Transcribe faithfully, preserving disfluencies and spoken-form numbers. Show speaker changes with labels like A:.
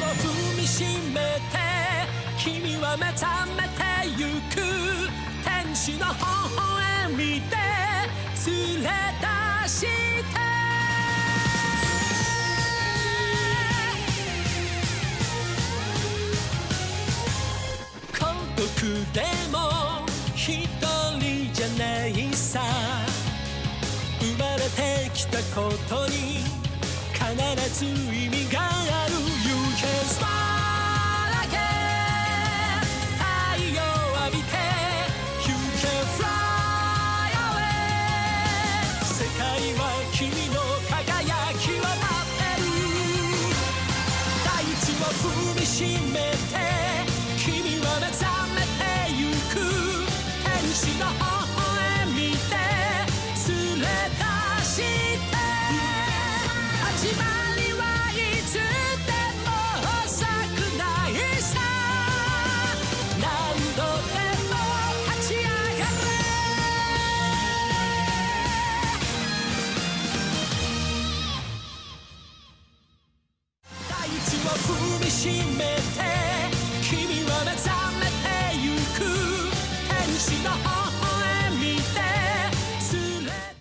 A: 踏みしめて君は目覚めてゆく天使の微笑みで連れ出して孤独でも一人じゃないさ生まれてきたことに必ず意味がある You can smile again 太陽浴びて You can fly away 世界は君の輝きを待ってる大地を踏みしめ